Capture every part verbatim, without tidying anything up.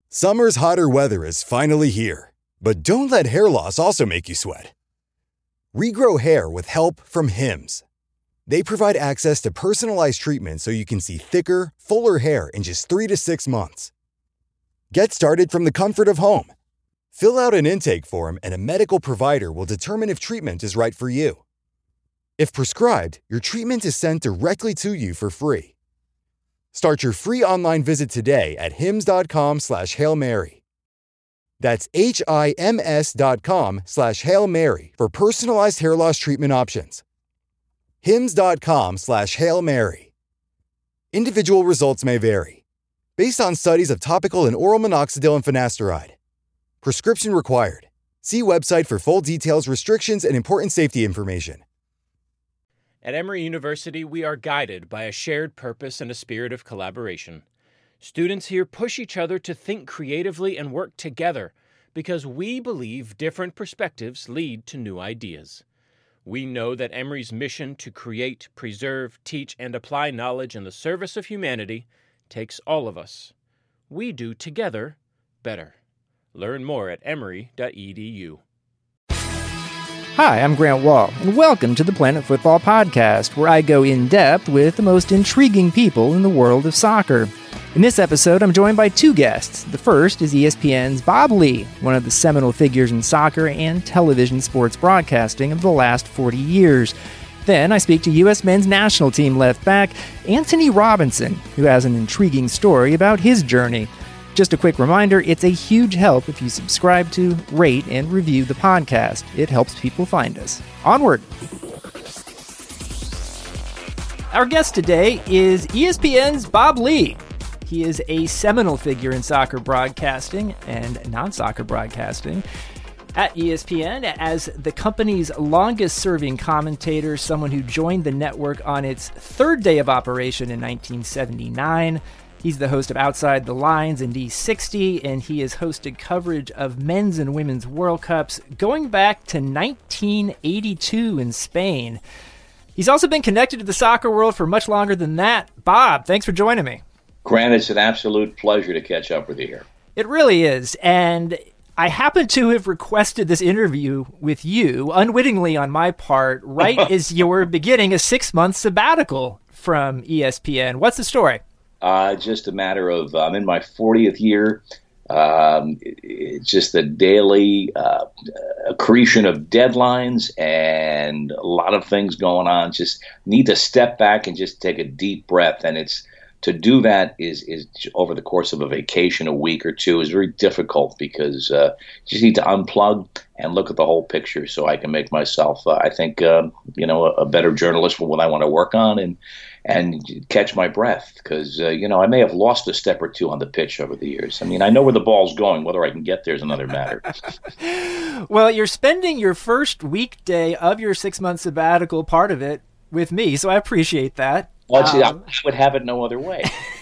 Summer's hotter weather is finally here, but don't let hair loss also make you sweat. Regrow hair with help from Hims. They provide access to personalized treatment so you can see thicker, fuller hair in just three to six months. Get started from the comfort of home. Fill out an intake form and a medical provider will determine if treatment is right for you. If prescribed, your treatment is sent directly to you for free. Start your free online visit today at hims.com slash Hail Mary. That's H-I-M-S dot com slash Hail Mary for personalized hair loss treatment options. Hims.com slash Hail Mary. Individual results may vary. Based on studies of topical and oral minoxidil and finasteride. Prescription required. See website for full details, restrictions, and important safety information. At Emory University, we are guided by a shared purpose and a spirit of collaboration. Students here push each other to think creatively and work together because we believe different perspectives lead to new ideas. We know that Emory's mission to create, preserve, teach, and apply knowledge in the service of humanity takes all of us. We do together better. Learn more at emory dot e d u. Hi, I'm Grant Wall, and welcome to the Planet Football Podcast, where I go in-depth with the most intriguing people in the world of soccer. In this episode, I'm joined by two guests. The first is E S P N's Bob Ley, one of the seminal figures in soccer and television sports broadcasting of the last forty years. Then I speak to U S men's national team left back Antonee Robinson, who has an intriguing story about his journey. Just a quick reminder, it's a huge help if you subscribe to, rate, and review the podcast. It helps people find us. Onward! Our guest today is E S P N's Bob Ley. He is a seminal figure in soccer broadcasting and non-soccer broadcasting at E S P N as the company's longest-serving commentator, someone who joined the network on its third day of operation in nineteen seventy-nine. He's the host of Outside the Lines and D sixty, and he has hosted coverage of men's and women's World Cups going back to nineteen eighty-two in Spain. He's also been connected to the soccer world for much longer than that. Bob, thanks for joining me. Grant, it's an absolute pleasure to catch up with you here. It really is, and I happen to have requested this interview with you, unwittingly on my part, right as you were beginning a six-month sabbatical from E S P N. What's the story? Uh, just a matter of, I'm in my fortieth year. Um, it, it's just the daily uh, accretion of deadlines and a lot of things going on. Just need to step back and just take a deep breath. And it's to do that is, is over the course of a vacation, a week or two, is very difficult because uh, you just need to unplug and look at the whole picture so I can make myself, uh, I think, uh, you know, a, a better journalist for what I want to work on and and catch my breath because, uh, you know, I may have lost a step or two on the pitch over the years. I mean, I know where the ball's going. Whether I can get there is another matter. Well, you're spending your first weekday of your six-month sabbatical, part of it, with me, so I appreciate that. Well, see, um, I would have it no other way.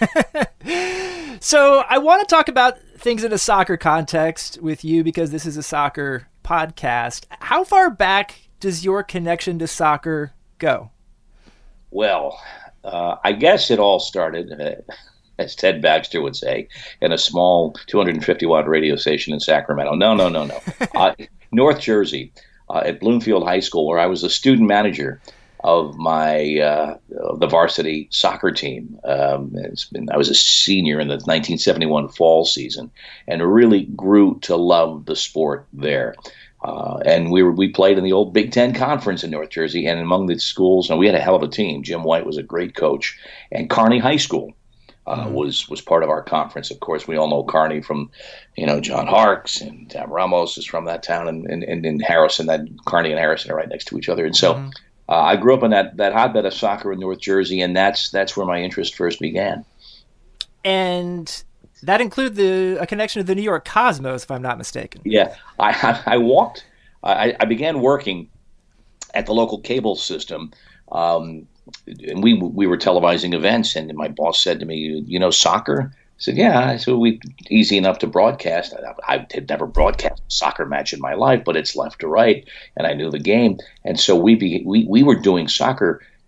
So I want to talk about things in a soccer context with you because this is a soccer podcast. How far back does your connection to soccer go? Well, uh, I guess it all started, uh, as Ted Baxter would say, in a small two hundred fifty watt radio station in Sacramento. No, no, no, no. uh, North Jersey, uh, at Bloomfield High School, where I was a student manager of my uh, of the varsity soccer team. Um, it's been, I was a senior in the nineteen seventy-one fall season and really grew to love the sport there. Uh, and we were, we played in the old Big Ten Conference in North Jersey, and among the schools, and we had a hell of a team. Jim White was a great coach, and Kearney High School uh, mm-hmm. was was part of our conference. Of course, we all know Kearney from, you know, John Harkes, and Tam Ramos is from that town, and and, and in Harrison, that Kearney and Harrison are right next to each other, and so. Mm-hmm. Uh, I grew up in that, that hotbed of soccer in North Jersey, and that's that's where my interest first began. And that include the a connection to the New York Cosmos, if I'm not mistaken. Yeah, I I, I walked. I, I began working at the local cable system, um, and we we were televising events. And my boss said to me, "You know soccer?" I said, "Yeah." I said, "We easy enough to broadcast." I, I had never broadcast a soccer match in my life, but it's left to right, and I knew the game. And so we be, we we were doing soccer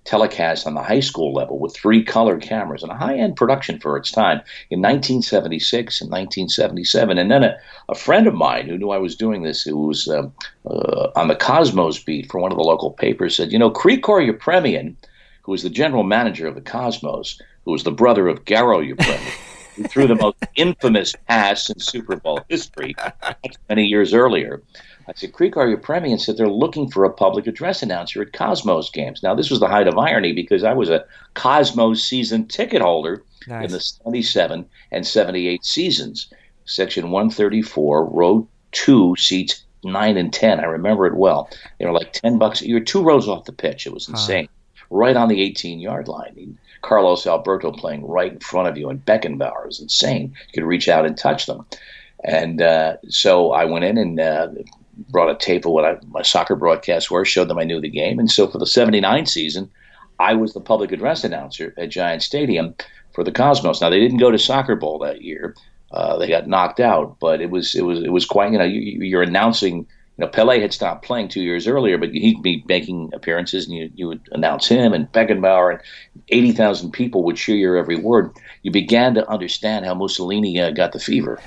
telecast on the high school level with three color cameras and a high-end production for its time in nineteen seventy-six and nineteen seventy-seven. And then a, a friend of mine who knew I was doing this, who was uh, uh, on the Cosmos beat for one of the local papers, said, you know, Krikor Yepremian, who was the general manager of the Cosmos, who was the brother of Garo Yepremian, who threw the most infamous pass in Super Bowl history many years earlier. I said, Krikor Yepremian said they're looking for a public address announcer at Cosmos games. Now, this was the height of irony because I was a Cosmos season ticket holder nice. in the seventy-seven and seventy-eight seasons. Section one thirty-four, row two, seats nine and ten. I remember it well. They were like ten bucks. You were two rows off the pitch. It was insane. Huh. Right on the eighteen-yard line. I mean, Carlos Alberto playing right in front of you, and Beckenbauer was insane. You could reach out and touch them. And uh, so I went in and uh, brought a tape of what I, my soccer broadcasts were, showed them I knew the game. And so for the seventy-nine season, I was the public address announcer at Giant Stadium for the Cosmos. Now, they didn't go to Soccer Bowl that year. Uh, they got knocked out, but it was it was it was quite, you know, you, you're announcing. You know, Pelé had stopped playing two years earlier, but he'd be making appearances, and you, you would announce him and Beckenbauer, and eighty thousand people would cheer your every word. You began to understand how Mussolini uh, got the fever.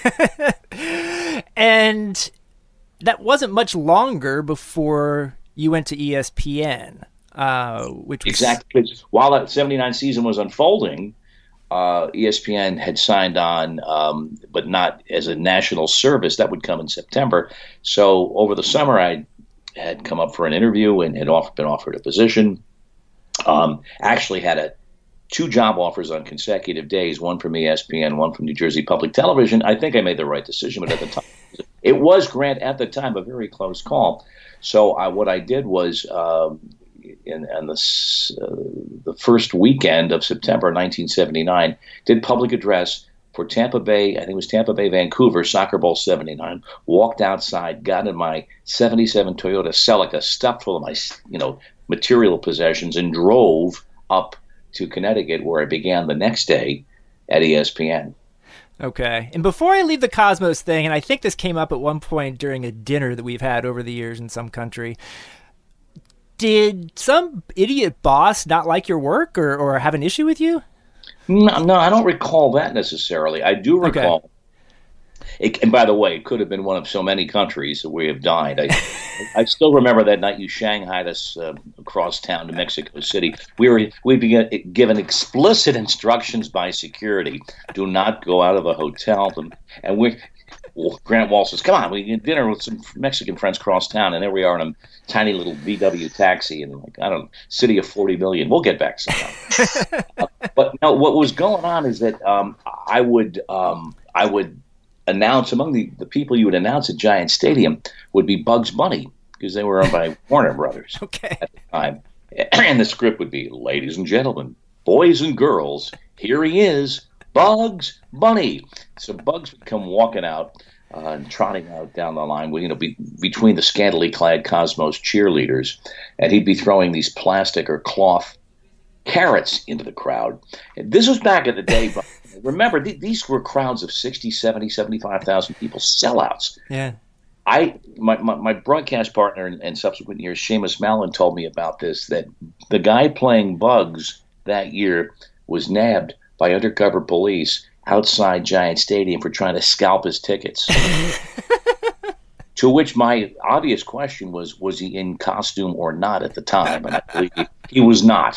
And that wasn't much longer before you went to E S P N, uh, which was... Exactly. While that seventy-nine season was unfolding, uh, E S P N had signed on, um, but not as a national service. That would come in September. So over the summer, I had come up for an interview and had off, been offered a position. Um, actually had a two job offers on consecutive days, one from E S P N, one from New Jersey Public Television. I think I made the right decision, but at the time, it was, Grant, at the time, a very close call. So I, what I did was, um, in, in the, uh, the first weekend of September nineteen seventy-nine, did public address for Tampa Bay, I think it was Tampa Bay, Vancouver, Soccer Bowl seventy-nine, walked outside, got in my seventy-seven Toyota Celica, stuffed full of my, you know, material possessions, and drove up to Connecticut, where I began the next day at E S P N. Okay. And before I leave the Cosmos thing, and I think this came up at one point during a dinner that we've had over the years in some country, did some idiot boss not like your work or, or have an issue with you? No, no, I don't recall that necessarily. I do recall. Okay. It, and by the way, it could have been one of so many countries that we have died. I, I still remember that night you shanghaied us uh, across town to Mexico City. We were we began given explicit instructions by security: do not go out of the hotel. And we, well, Grant Wall says, "Come on, we get dinner with some Mexican friends across town." And there we are in a tiny little V W taxi, and like I don't know, city of forty million. We'll get back sometime. uh, but no, what was going on is that um, I would um, I would. announce among the, the people you would announce at Giant Stadium would be Bugs Bunny, because they were owned by Warner Brothers okay. at the time. And the script would be, ladies and gentlemen, boys and girls, here he is, Bugs Bunny. So Bugs would come walking out uh, and trotting out down the line, you know, be, between the scantily clad Cosmos cheerleaders, and he'd be throwing these plastic or cloth carrots into the crowd. And this was back in the day, but remember, th- these were crowds of sixty, seventy, seventy-five thousand people, sellouts. Yeah. I my, my, my broadcast partner in, in subsequent years, Seamus Mallon, told me about this, that the guy playing Bugs that year was nabbed by undercover police outside Giant Stadium for trying to scalp his tickets. To which my obvious question was, was he in costume or not at the time? And I believe he, he was not.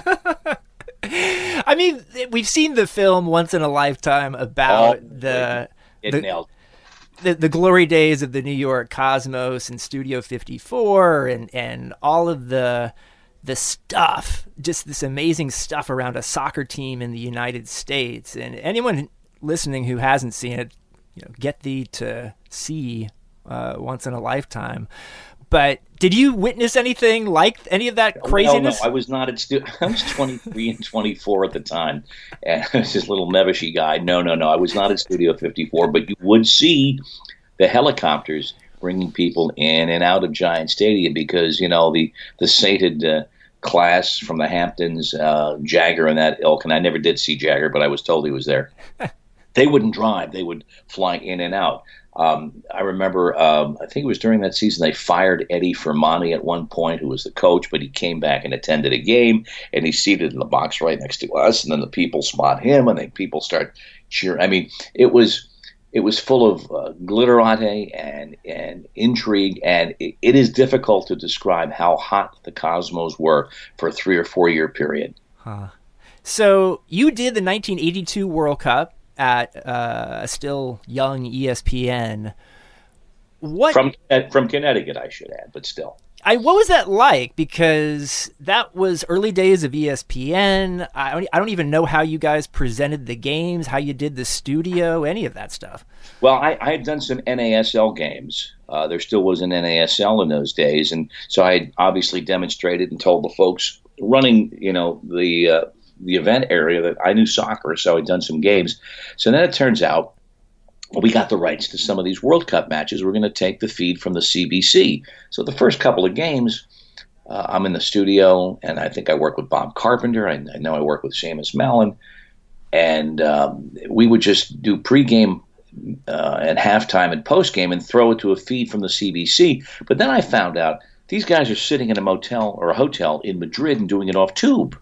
I mean, we've seen the film once in a lifetime about oh, the, it the, nailed. the the glory days of the New York Cosmos and Studio fifty-four and, and all of the the stuff, just this amazing stuff around a soccer team in the United States. And anyone listening who hasn't seen it, you know, get thee to see uh, once in a lifetime. But did you witness anything like any of that craziness? No, no, I was not at stu- I was twenty-three and twenty-four at the time. And I was this little Nevishy guy. No, no, no. I was not at Studio fifty-four, but you would see the helicopters bringing people in and out of Giant Stadium because, you know, the, the sated uh, class from the Hamptons, uh, Jagger and that ilk, and I never did see Jagger, but I was told he was there. They wouldn't drive. They would fly in and out. Um, I remember, um, I think it was during that season, they fired Eddie Firmani at one point, who was the coach, but he came back and attended a game, and he's seated in the box right next to us, and then the people spot him, and then people start cheering. I mean, it was it was full of uh, glitterati and, and intrigue, and it, it is difficult to describe how hot the Cosmos were for a three- or four-year period. Huh. So you did the nineteen eighty-two World Cup at uh, a still young E S P N. What from from Connecticut, I should add, but still. I what was that like? Because that was early days of E S P N. I don't, I don't even know how you guys presented the games, how you did the studio, any of that stuff. Well, I, I had done some N A S L games. Uh, there still was an N A S L in those days, and so I had obviously demonstrated and told the folks running, you know, the uh, the event area that I knew soccer, so I'd done some games. So then it turns out, well, we got the rights to some of these World Cup matches. We're going to take the feed from the C B C. So the first couple of games, uh, I'm in the studio, and I think I work with Bob Carpenter. I, I know I work with Seamus Mellon. And um, we would just do pregame uh, and halftime and postgame and throw it to a feed from the C B C. But then I found out these guys are sitting in a motel or a hotel in Madrid and doing it off tube.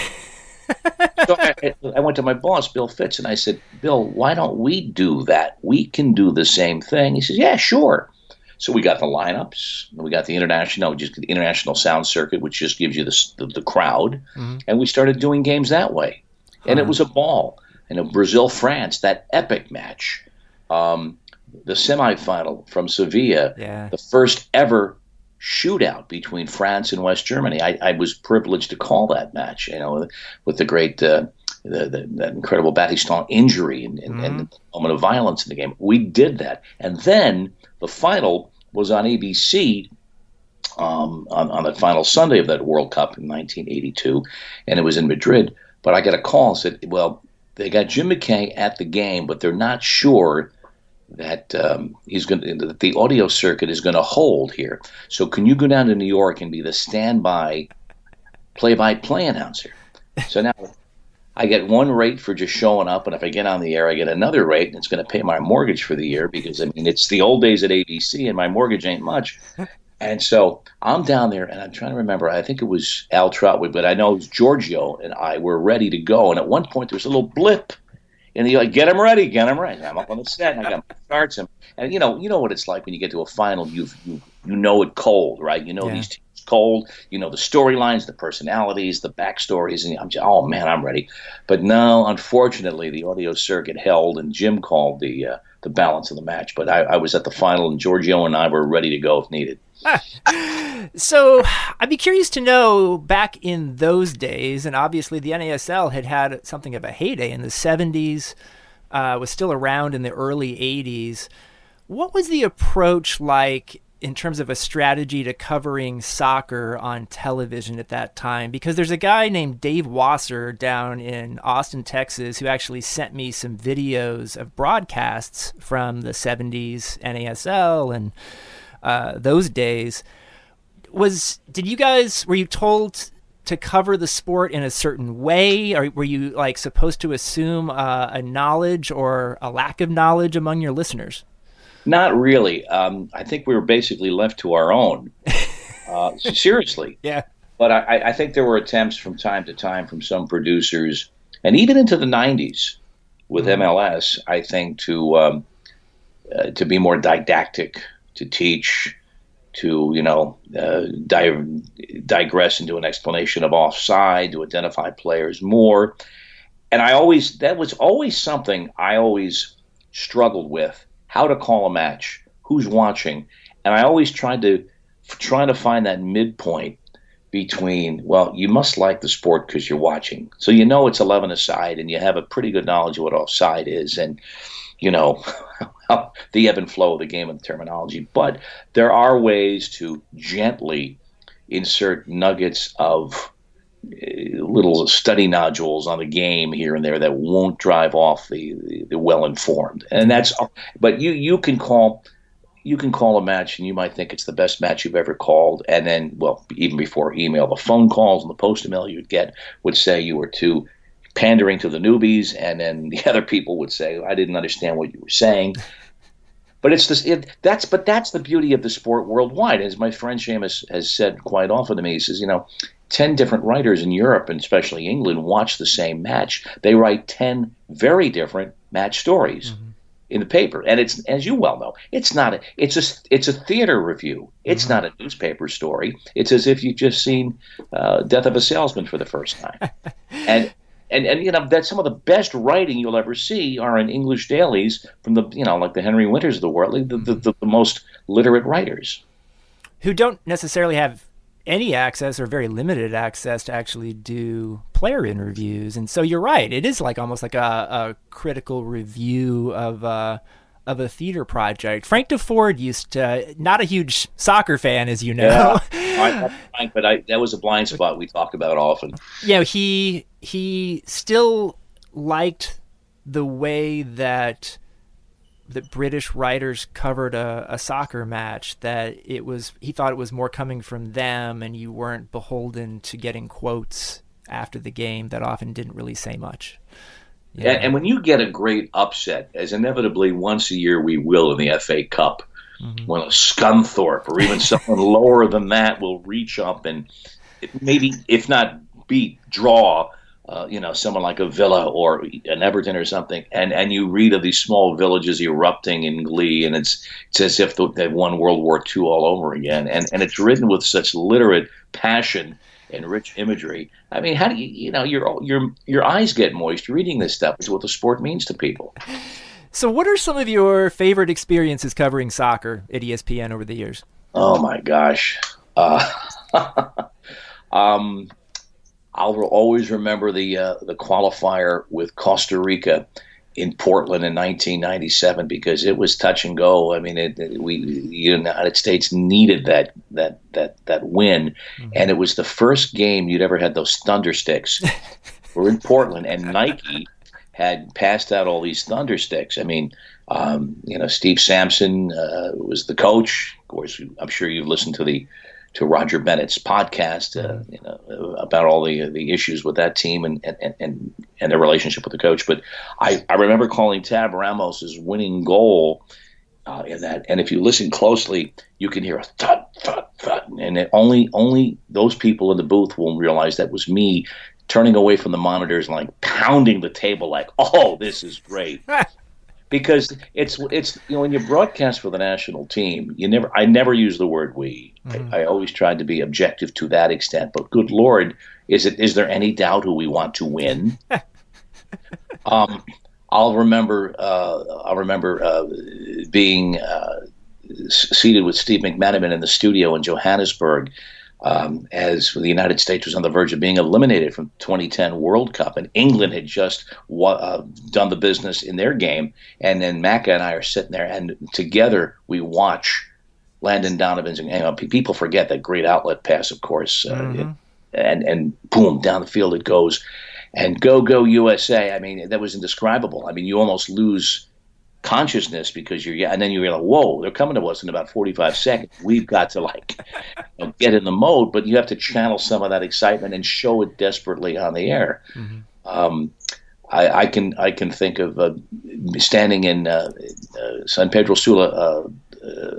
So I, I went to my boss, Bill Fitz, and I said, Bill, why don't we do that? We can do the same thing. He says, yeah, sure. So we got the lineups. We got the international, just the international sound circuit, which just gives you the the, the crowd. Mm-hmm. And we started doing games that way. Huh. And it was a ball. And you know, Brazil-France, that epic match, um, the semifinal from Sevilla, yeah. the first ever shootout between France and West Germany. I, I was privileged to call that match, you know, with the great, uh, the, the, that incredible Battiston injury and, and, mm-hmm. and the moment of violence in the game. We did that. And then the final was on A B C um, on, on the final Sunday of that World Cup in nineteen eighty-two, and it was in Madrid. But I got a call and said, well, they got Jim McKay at the game, but they're not sure that um, he's going to, that the audio circuit is going to hold here. So can you go down to New York and be the standby play-by-play announcer? So now I get one rate for just showing up, and if I get on the air, I get another rate, and it's going to pay my mortgage for the year because, I mean, it's the old days at A B C, and my mortgage ain't much. And so I'm down there, and I'm trying to remember. I think it was Al Trotwood, but I know it was Giorgio and I were ready to go. And at one point, there was a little blip. And you're like, get him ready, get him ready. I'm up on the set, and I got my charts. And, and you know, you know what it's like when you get to a final. You you you know it cold, right? You know yeah. these teams cold. You know the storylines, the personalities, the backstories, and I'm just, oh man, I'm ready. But no, unfortunately, the audio circuit held, and Jim called the uh, the balance of the match. But I, I was at the final, and Giorgio and I were ready to go if needed. So I'd be curious to know, back in those days, and obviously the N A S L had had something of a heyday in the seventies, uh, was still around in the early eighties. What was the approach like in terms of a strategy to covering soccer on television at that time? Because there's a guy named Dave Wasser down in Austin, Texas, who actually sent me some videos of broadcasts from the seventies N A S L and uh, those days. Was did you guys were you told to cover the sport in a certain way, or were you like supposed to assume uh, a knowledge or a lack of knowledge among your listeners? Not really. Um, I think we were basically left to our own. Uh, seriously. Yeah. But I, I think there were attempts from time to time from some producers, and even into the nineties with mm-hmm. M L S, I think, to um, uh, to be more didactic, to teach, to, you know, uh, di- digress into an explanation of offside, to identify players more. And I always, that was always something I always struggled with, how to call a match, who's watching. And I always tried to, trying to find that midpoint between, well, you must like the sport because you're watching. So you know it's eleven aside and you have a pretty good knowledge of what offside is and, you know, the ebb and flow of the game and the terminology. But there are ways to gently insert nuggets of uh, little study nodules on the game here and there that won't drive off the, the, the well-informed. And that's, but you, you can call, you can call a match and you might think it's the best match you've ever called. And then, well, even before email, the phone calls and the post email you'd get would say you were too pandering to the newbies, and then the other people would say, I didn't understand what you were saying. But it's this. It, that's but that's the beauty of the sport worldwide. As my friend Seamus has said quite often to me, he says, you know, ten different writers in Europe and especially England watch the same match. They write ten very different match stories mm-hmm. in the paper, and it's, as you well know, it's not a it's a it's a theater review. It's mm-hmm. not a newspaper story. It's as if you've just seen uh, Death of a Salesman for the first time, and. And, and you know, that some of the best writing you'll ever see are in English dailies from the, you know, like the Henry Winters of the world, the, the, the, the most literate writers. Who don't necessarily have any access or very limited access to actually do player interviews. And so you're right. It is like almost like a, a critical review of uh, of a theater project. Frank DeFord used to, not a huge soccer fan, as you know. Yeah, I, Frank, but I, that was a blind spot we talk about often. You know, he he still liked the way that that British writers covered a, a soccer match, that it was, he thought it was more coming from them and you weren't beholden to getting quotes after the game that often didn't really say much. Yeah. And, and when you get a great upset, as inevitably once a year we will in the F A Cup, mm-hmm. when a Scunthorpe or even someone lower than that will reach up and maybe, if not beat, draw, uh, you know, someone like a Villa or an Everton or something, and, and you read of these small villages erupting in glee, and it's it's as if they've won World War Two all over again, and and it's written with such literate passion and rich imagery. I mean, how do you, you know, your your your eyes get moist reading this stuff. It's what the sport means to people. So what are some of your favorite experiences covering soccer at E S P N over the years? Oh my gosh. Uh, um, I'll always remember the uh, the qualifier with Costa Rica in Portland in nineteen ninety-seven, because it was touch and go. I mean, it, it, we the United States needed that that that that win, mm-hmm. and it was the first game you'd ever had those thunder sticks. We're in Portland, and Nike had passed out all these thunder sticks. I mean, um, you know, Steve Sampson uh, was the coach. Of course, I'm sure you've listened to the to Roger Bennett's podcast, uh, you know, about all the the issues with that team and and and, and their relationship with the coach. But I, I remember calling Tab Ramos's winning goal uh, in that, and if you listen closely, you can hear a thud, thud, thud, and it only only those people in the booth will realize that was me turning away from the monitors and like pounding the table, like, oh, this is great. Because it's it's you know, when you broadcast for the national team, you never I never use the word we. Mm-hmm. I, I always tried to be objective to that extent. But good Lord, is it is there any doubt who we want to win? um, I'll remember uh, I'll remember uh, being uh, seated with Steve McManaman in the studio in Johannesburg. Um, as the United States was on the verge of being eliminated from twenty ten World Cup, and England had just uh, done the business in their game, and then Macca and I are sitting there, and together we watch Landon Donovan's, and you know, people forget that great outlet pass, of course, uh, mm-hmm. it, and and boom, down the field it goes, and go go U S A. I mean, that was indescribable. I mean, you almost lose consciousness because you're yeah, and then you realize, whoa, they're coming to us in about forty-five seconds. We've got to like you know, get in the mode, but you have to channel some of that excitement and show it desperately on the air. Mm-hmm. Um, I, I can I can think of uh, standing in uh, uh, San Pedro Sula uh, uh,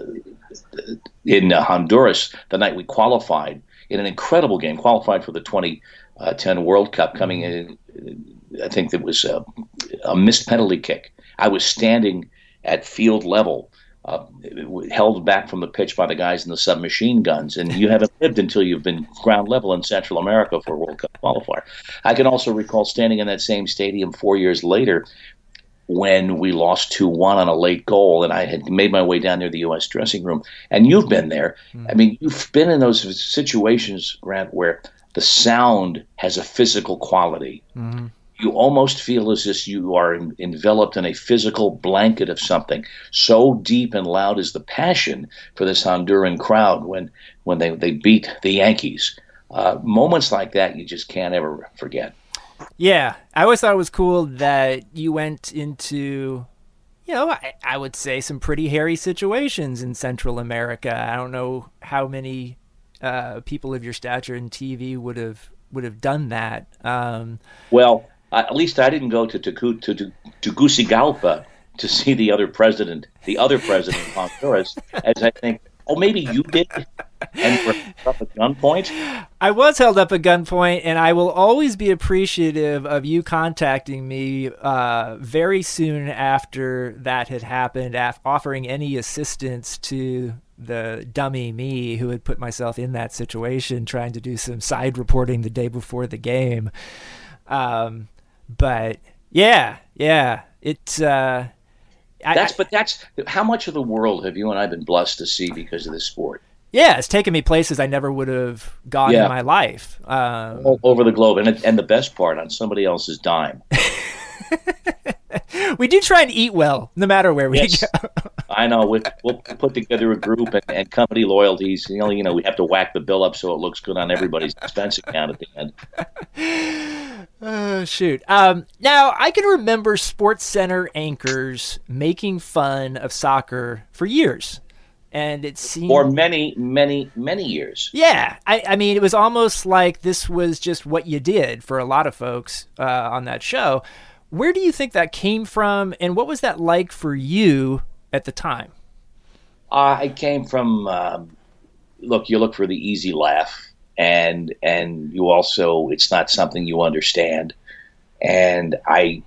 in uh, Honduras the night we qualified in an incredible game, qualified for the twenty ten World Cup. Coming in, I think it was uh, a missed penalty kick. I was standing at field level, uh, held back from the pitch by the guys in the submachine guns, and you haven't lived until you've been ground level in Central America for a World Cup qualifier. I can also recall standing in that same stadium four years later when we lost two one on a late goal, and I had made my way down near the U S dressing room. And you've been there. Mm. I mean, you've been in those situations, Grant, where the sound has a physical quality. Mm-hmm. You almost feel as if you are in, enveloped in a physical blanket of something. So deep and loud is the passion for this Honduran crowd when when they, they beat the Yankees. Uh, moments like that you just can't ever forget. Yeah, I always thought it was cool that you went into, you know, I, I would say some pretty hairy situations in Central America. I don't know how many uh, people of your stature in T V would have would have done that. Um, well. Uh, at least I didn't go to Tegucigalpa to, to, to Tegucigalpa to see the other president, the other president of Honduras, as I think, oh, maybe you did, and were up at gunpoint. I was held up at gunpoint, and I will always be appreciative of you contacting me uh, very soon after that had happened, af- offering any assistance to the dummy me who had put myself in that situation, trying to do some side reporting the day before the game. Um, but yeah, yeah, it's. Uh, That's, I, but that's how much of the world have you and I been blessed to see because of this sport? Yeah, it's taken me places I never would have gone yeah. in my life. Um, All over the globe, and and the best part, on somebody else's dime. We do try and eat well, no matter where we yes. go. I know. We, we'll put together a group and, and company loyalties. You know, you know, we have to whack the bill up so it looks good on everybody's expense account at the end. Oh, shoot. Um, now, I can remember Sports Center anchors making fun of soccer for years. And it seemed... For many, many, many years. Yeah. I, I mean, it was almost like this was just what you did for a lot of folks uh, on that show. Where do you think that came from, and what was that like for you at the time? Uh, I came from, um, look, you look for the easy laugh, and and you also, it's not something you understand. And I,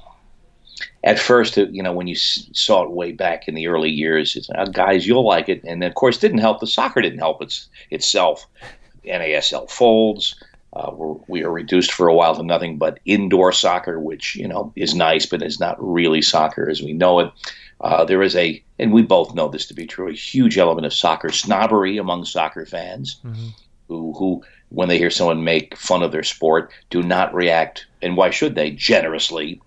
at first, you know, when you saw it way back in the early years, it's, oh, guys, you'll like it. And of course, didn't help. The soccer didn't help its, itself. N A S L folds. Uh, we're, we are reduced for a while to nothing but indoor soccer, which, you know, is nice, but is not really soccer as we know it. Uh, there is a, and we both know this to be true, a huge element of soccer snobbery among soccer fans mm-hmm. who, who, when they hear someone make fun of their sport, do not react, and why should they, generously.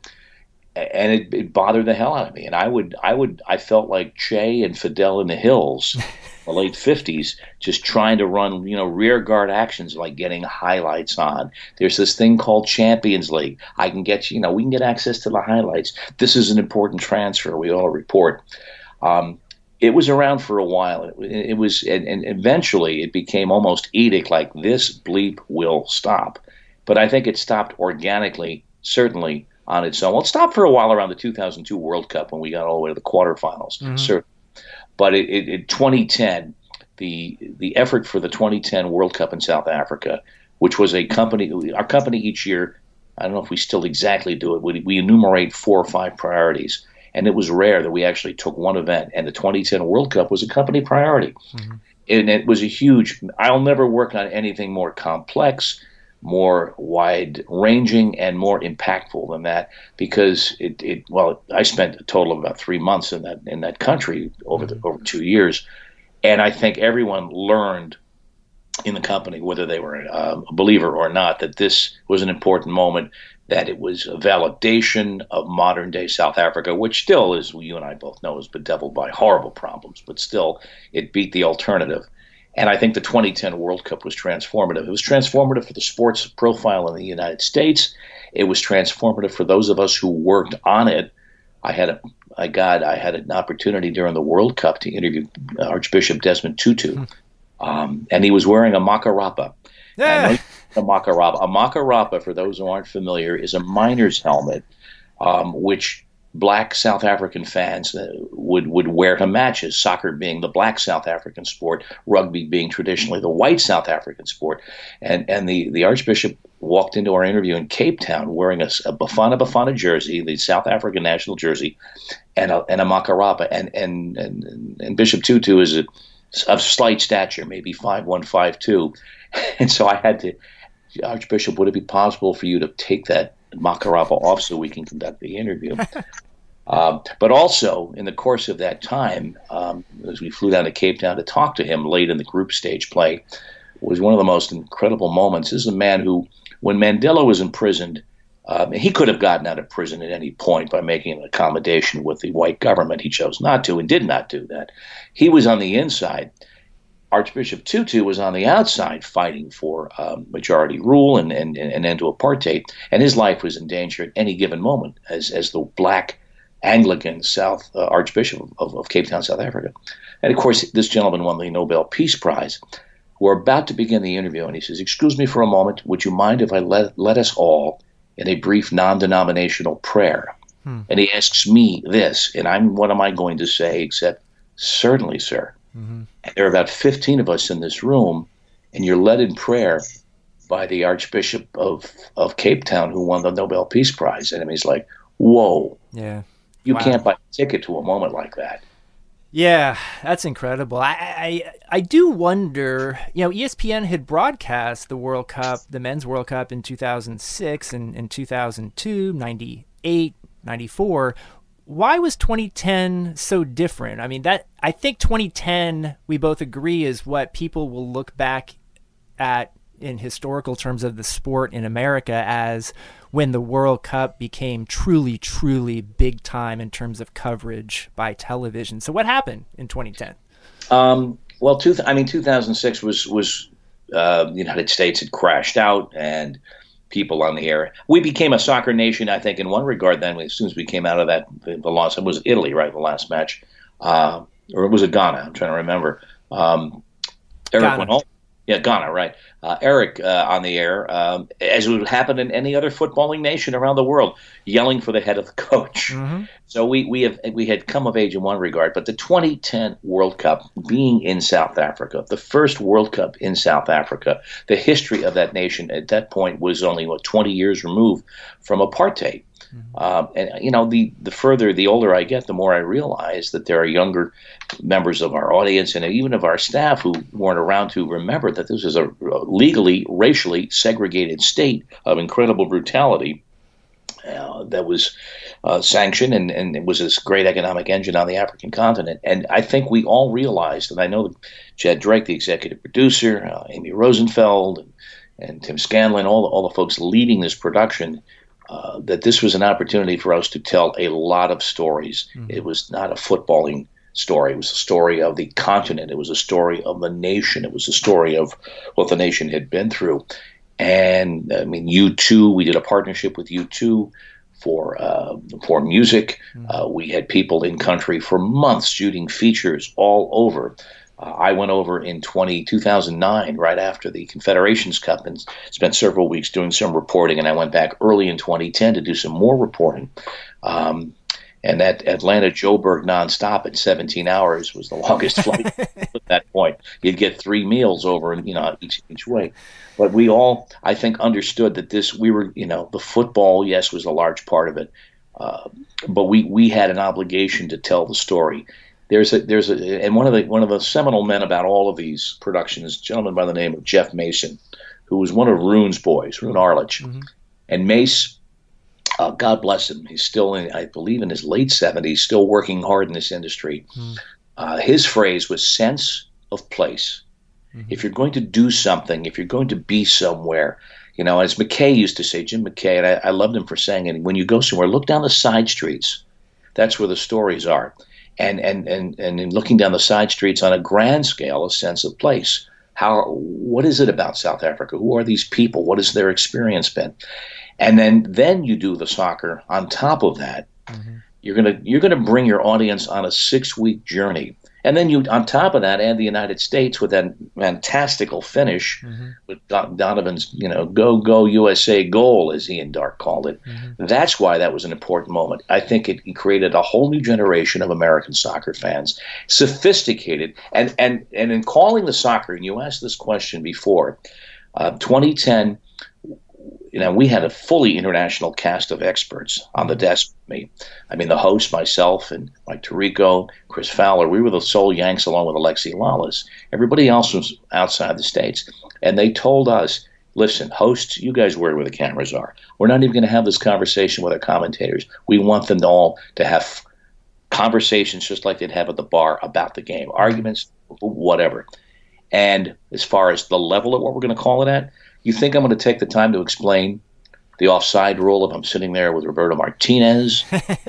And it, it bothered the hell out of me. And I would, I would, I felt like Che and Fidel in the Hills, the late fifties, just trying to run, you know, rear guard actions like getting highlights on. There's this thing called Champions League. I can get, you know, we can get access to the highlights. This is an important transfer. We all report. Um, it was around for a while. It, it was, and, and eventually it became almost edict, like this bleep will stop. But I think it stopped organically, certainly on its own. Well, it stopped for a while around the two thousand two World Cup when we got all the way to the quarterfinals. Mm-hmm. Certainly. But it, it, in twenty ten, the the effort for the twenty ten World Cup in South Africa, which was a company, our company each year, I don't know if we still exactly do it, we, we enumerate four or five priorities. And it was rare that we actually took one event, and the twenty ten World Cup was a company priority. Mm-hmm. And it was a huge, I'll never work on anything more complex, more wide-ranging, and more impactful than that, because it, it well, I spent a total of about three months in that in that country over the, over two years, and I think everyone learned in the company, whether they were uh, a believer or not, that this was an important moment, that it was a validation of modern-day South Africa, which still, as you and I both know, is bedeviled by horrible problems, but still, it beat the alternative. And I think the twenty ten World Cup was transformative. It was transformative for the sports profile in the United States. It was transformative for those of us who worked on it. I had a, I got, I had an opportunity during the World Cup to interview Archbishop Desmond Tutu, hmm. um, and he was wearing a makarapa. Yeah. A makarapa. A makarapa, for those who aren't familiar, is a miner's helmet, um, which black South African fans uh, would, would wear to matches, soccer being the black South African sport, rugby being traditionally the white South African sport. And and the, the Archbishop walked into our interview in Cape Town wearing a, a Bafana Bafana jersey, the South African national jersey, and a, and a makarapa. And, and, and, and Bishop Tutu is a, of slight stature, maybe five one, five two. And so I had to, Archbishop, would it be possible for you to take that makarapa off so we can conduct the interview? um, but also, in the course of that time, um, as we flew down to Cape Town to talk to him late in the group stage play, was one of the most incredible moments. This is a man who, when Mandela was imprisoned, um, he could have gotten out of prison at any point by making an accommodation with the white government. He chose not to and did not do that. He was on the inside. Archbishop Tutu was on the outside fighting for um, majority rule and, and, and an end to apartheid, and his life was in danger at any given moment as, as the black Anglican South uh, Archbishop of, of Cape Town, South Africa. And of course, this gentleman won the Nobel Peace Prize. We're about to begin the interview, and he says, "Excuse me for a moment. Would you mind if I let, let us all in a brief non-denominational prayer. Hmm. And he asks me this, and I'm, what am I going to say except, certainly, sir. Mm-hmm. And there are about fifteen of us in this room, and you're led in prayer by the Archbishop of, of Cape Town, who won the Nobel Peace Prize. And he's like, whoa. Yeah. You wow. can't buy a ticket to a moment like that. Yeah, that's incredible. I, I I do wonder, you know, E S P N had broadcast the World Cup, the Men's World Cup in two thousand six and in two thousand two, ninety-eight, ninety-four. Why was twenty ten so different? I mean, that I think twenty ten, we both agree, is what people will look back at in historical terms of the sport in America as when the World Cup became truly, truly big time in terms of coverage by television. So what happened in twenty ten? Um, well, two, I mean, two thousand six was, was uh, the United States had crashed out and people on the air. We became a soccer nation, I think, in one regard then, as soon as we came out of that, the loss. It was Italy, right, the last match. Uh, or was it Ghana? I'm trying to remember. Um, Eric Ghana. went home. Yeah, Ghana, right. Uh, Eric uh, on the air, um, as would happen in any other footballing nation around the world, yelling for the head of the coach. Mm-hmm. So we we have we had come of age in one regard. But the twenty ten World Cup being in South Africa, the first World Cup in South Africa, the history of that nation at that point was only, what, twenty years removed from apartheid. Mm-hmm. Um, and, you know, the, the further, the older I get, the more I realize that there are younger members of our audience and even of our staff who weren't around to remember that this is a legally, racially segregated state of incredible brutality uh, that was uh, sanctioned, and, and it was this great economic engine on the African continent. And I think we all realized, and I know Chad Drake, the executive producer, uh, Amy Rosenfeld, and, and Tim Scanlon, all the, all the folks leading this production, Uh, that this was an opportunity for us to tell a lot of stories. Mm-hmm. It was not a footballing story. It was a story of the continent. It was a story of the nation. It was a story of what the nation had been through. And, I mean, U two, we did a partnership with U two for uh, for music. Mm-hmm. Uh, we had people in country for months shooting features all over. Uh, I went over in two thousand nine, right after the Confederations Cup, and spent several weeks doing some reporting. And I went back early in twenty ten to do some more reporting. Um, and that Atlanta-Joburg nonstop at seventeen hours was the longest flight at that point. You'd get three meals over, you know, each each way. But we all, I think, understood that this, we were, you know, the football, yes, was a large part of it. Uh, but we, we had an obligation to tell the story. There's a there's a and one of the one of the seminal men about all of these productions, a gentleman by the name of Jeff Mason, who was one of Roon's boys, Roon Arledge. Mm-hmm. And Mace, uh, God bless him, he's still in, I believe, in his late seventies, still working hard in this industry. Mm-hmm. Uh, his phrase was sense of place. Mm-hmm. If you're going to do something, if you're going to be somewhere, you know, as McKay used to say, Jim McKay, and I, I loved him for saying it, when you go somewhere, look down the side streets. That's where the stories are. And, and and and in looking down the side streets on a grand scale, a sense of place. How? What is it about South Africa? Who are these people? What has their experience been? And then then you do the soccer on top of that. Mm-hmm. You're gonna you're gonna bring your audience on a six week journey, and then you on top of that add the United States with that fantastical finish mm-hmm. with Don, Donovan's you know go go U S A goal, as Ian Darke called it. Mm-hmm. That's why that was an important moment. I think it, it created a whole new generation of American soccer fans, sophisticated, and and and in calling the soccer. And you asked this question before, uh, twenty ten. You know, we had a fully international cast of experts on the desk with me. I mean, the host, myself, and Mike Tirico, Chris Fowler, we were the sole Yanks along with Alexi Lalas. Everybody else was outside the States. And they told us, listen, hosts, you guys worry where the cameras are. We're not even going to have this conversation with our commentators. We want them all to have conversations just like they'd have at the bar about the game, arguments, whatever. And as far as the level of what we're going to call it at, you think I'm going to take the time to explain the offside rule if I'm sitting there with Roberto Martinez,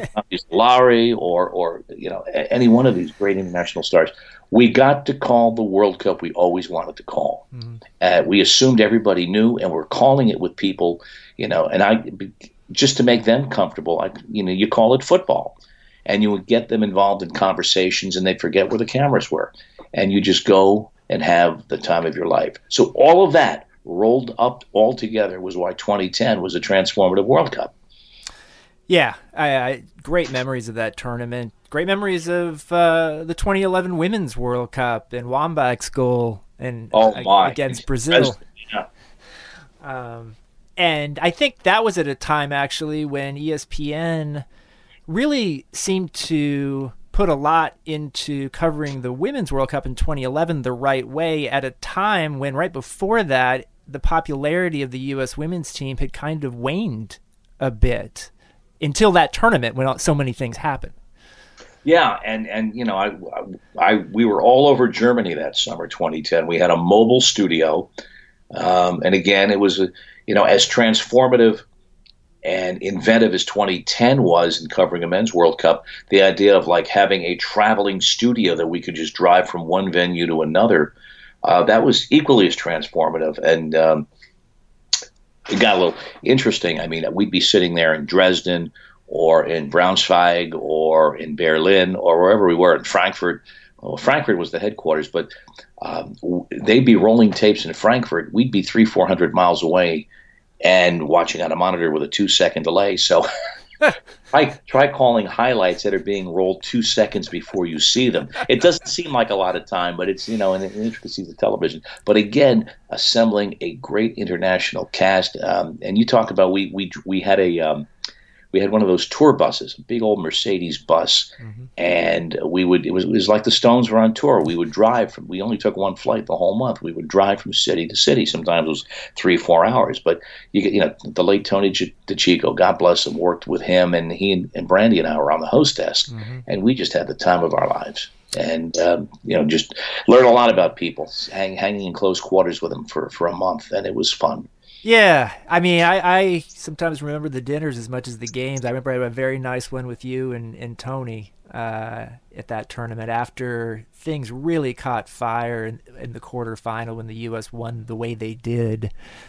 Larry, or or you know any one of these great international stars? We got to call the World Cup we always wanted to call. Mm-hmm. Uh, we assumed everybody knew, and we're calling it with people, you know. And I just to make them comfortable, I, you know, you call it football, and you would get them involved in conversations, and they forget where the cameras were, and you just go and have the time of your life. So all of that rolled up all together was why twenty ten was a transformative World Cup. Yeah, I, I, great memories of that tournament. Great memories of uh, the twenty eleven Women's World Cup and Wambach's goal and oh my. against Brazil. Yeah. Um, and I think that was at a time, actually, when E S P N really seemed to put a lot into covering the Women's World Cup in twenty eleven the right way at a time when right before that, the popularity of the U S women's team had kind of waned a bit until that tournament when so many things happened. Yeah, and, and you know, I, I we were all over Germany that summer, twenty ten. We had a mobile studio, um, and again, it was, you know, as transformative and inventive as twenty ten was in covering a men's World Cup, the idea of like having a traveling studio that we could just drive from one venue to another, uh, that was equally as transformative. And um, it got a little interesting. I mean, we'd be sitting there in Dresden or in Braunschweig or in Berlin or wherever we were, in Frankfurt. Well, Frankfurt was the headquarters, but um, they'd be rolling tapes in Frankfurt. We'd be three, four hundred miles away and watching on a monitor with a two-second delay. So try, try calling highlights that are being rolled two seconds before you see them. It doesn't seem like a lot of time, but it's, you know, an intricacies of television. But again, assembling a great international cast. Um, and you talk about we we we had a um, we had one of those tour buses, a big old Mercedes bus, mm-hmm. and we would it was, it was like the Stones were on tour. We would drive from, we only took one flight the whole month. We would drive from city to city. Sometimes it was three, four hours. But you get, you know, the late Tony DeCicco, God bless him, worked with him, and he and, and Brandy and I were on the host desk, mm-hmm. and we just had the time of our lives. And um, you know, just learn a lot about people, hang, hanging in close quarters with them for, for a month, and it was fun. Yeah, I mean, I, I sometimes remember the dinners as much as the games. I remember I had a very nice one with you and, and Tony uh, at that tournament after things really caught fire in, in the quarterfinal when the U S won the way they did.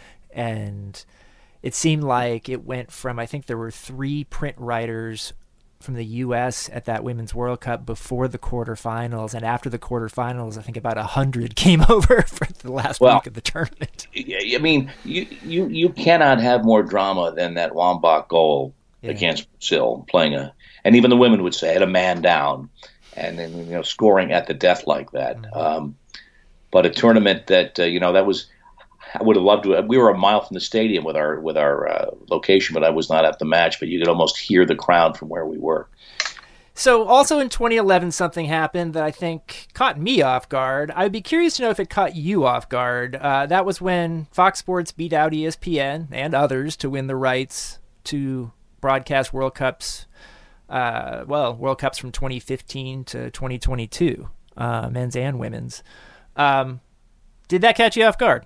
And it seemed like it went from, I think there were three print writers from the U S at that Women's World Cup before the quarterfinals, and after the quarterfinals, I think about a hundred came over for the last well, week of the tournament. I mean, you, you, you cannot have more drama than that Wambach goal yeah. against Brazil, playing a, and even the women would say, had a man down, and then, you know, scoring at the death like that. Mm-hmm. Um, but a tournament that uh, you know, that was, I would have loved to. We were a mile from the stadium with our with our uh, location, but I was not at the match. But you could almost hear the crowd from where we were. So also in twenty eleven, something happened that I think caught me off guard. I'd be curious to know if it caught you off guard. Uh, that was when Fox Sports beat out E S P N and others to win the rights to broadcast World Cups. Uh, well, World Cups from twenty fifteen to twenty twenty-two, uh, men's and women's. Um, did that catch you off guard?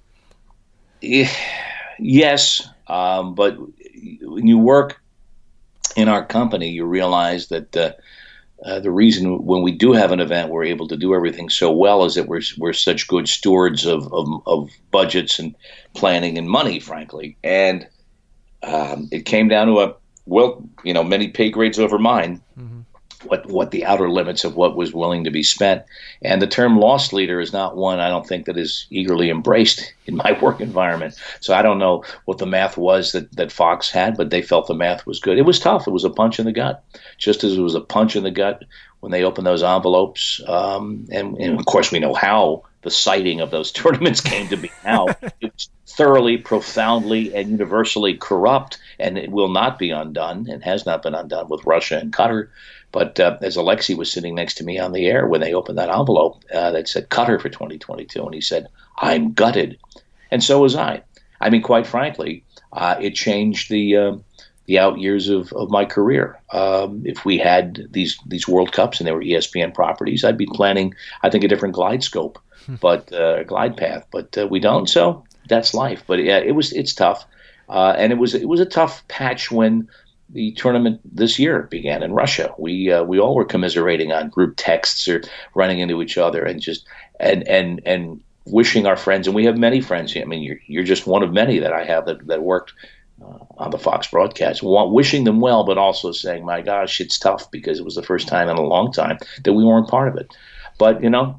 Yes, um, but when you work in our company, you realize that uh, uh, the reason when we do have an event, we're able to do everything so well is that we're we're such good stewards of of, of budgets and planning and money, frankly. And um, it came down to a well, you know, many pay grades over mine. Mm-hmm. What what the outer limits of what was willing to be spent. And the term loss leader is not one I don't think that is eagerly embraced in my work environment. So I don't know what the math was that, that Fox had, but they felt the math was good. It was tough. It was a punch in the gut, just as it was a punch in the gut when they opened those envelopes. Um, and, and, of course, we know how the sighting of those tournaments came to be now. It was thoroughly, profoundly, and universally corrupt, and it will not be undone and has not been undone with Russia and Qatar. But uh, as Alexei was sitting next to me on the air when they opened that envelope uh, that said Qatar for twenty twenty-two, and he said, "I'm gutted," and so was I. I mean, quite frankly, uh, it changed the uh, the out years of, of my career. Um, if we had these these World Cups and they were E S P N properties, I'd be planning, I think, a different glide scope, but uh, glide path. But uh, we don't, so that's life. But yeah, it was it's tough, uh, and it was it was a tough patch when the tournament this year began in Russia. We uh, we all were commiserating on group texts or running into each other and just and and and wishing our friends. And we have many friends. I mean, you're you're just one of many that I have that that worked uh, on the Fox broadcast. Want, wishing them well, but also saying, "My gosh, it's tough," because it was the first time in a long time that we weren't part of it. But you know,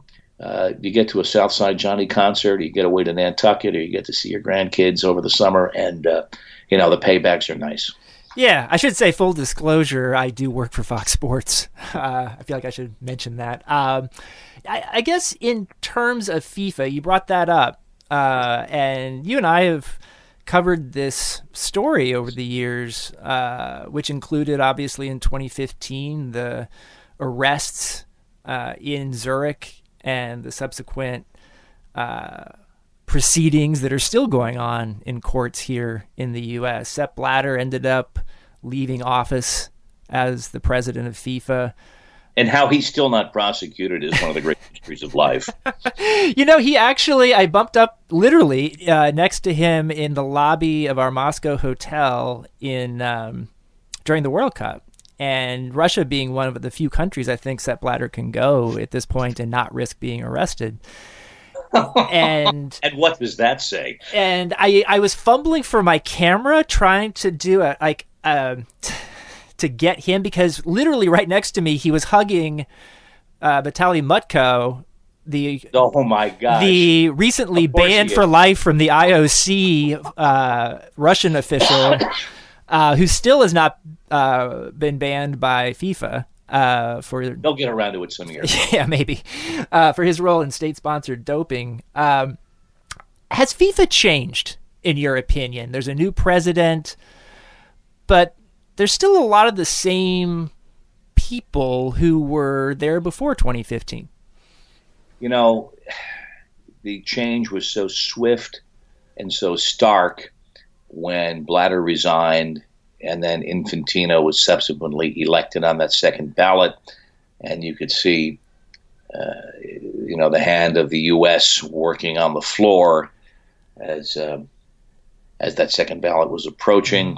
uh, you get to a Southside Johnny concert, or you get away to Nantucket, or you get to see your grandkids over the summer, and uh, you know the paybacks are nice. Yeah, I should say, full disclosure, I do work for Fox Sports. Uh, I feel like I should mention that. Um, I, I guess in terms of FIFA, you brought that up, uh, and you and I have covered this story over the years, uh, which included, obviously, in twenty fifteen, the arrests uh, in Zurich and the subsequent uh, proceedings that are still going on in courts here in the U S. Sepp Blatter ended up leaving office as the president of FIFA. And how he's still not prosecuted is one of the great mysteries of life. You know, he actually, I bumped up literally uh, next to him in the lobby of our Moscow hotel in um, during the World Cup. And Russia being one of the few countries I think Sepp Blatter can go at this point and not risk being arrested. and and what does that say? And I, I was fumbling for my camera trying to do a like um, t- to get him, because literally right next to me he was hugging uh, Vitaly Mutko, the oh my gosh, the recently banned for life from the I O C uh, Russian official uh, who still has not uh, been banned by FIFA. Uh, for they'll get around to it some year. Yeah, maybe uh, for his role in state-sponsored doping. Um, has FIFA changed, in your opinion? There's a new president, but there's still a lot of the same people who were there before twenty fifteen. You know, the change was so swift and so stark when Blatter resigned. And then Infantino was subsequently elected on that second ballot, and you could see, uh, you know, the hand of the U S working on the floor as uh, as that second ballot was approaching.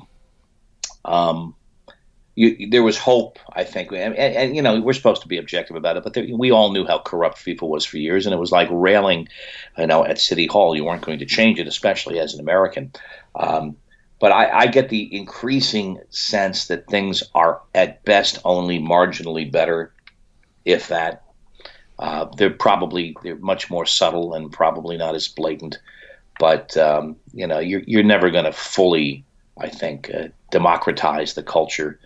Um, you, there was hope, I think, and, and, and you know, we're supposed to be objective about it, but there, we all knew how corrupt FIFA was for years, and it was like railing, you know, at City Hall. You weren't going to change it, especially as an American. Um, But I, I get the increasing sense that things are at best only marginally better, if that. Uh, they're probably they're much more subtle and probably not as blatant. But um, you know, you're you're never going to fully, I think, uh, democratize the culture.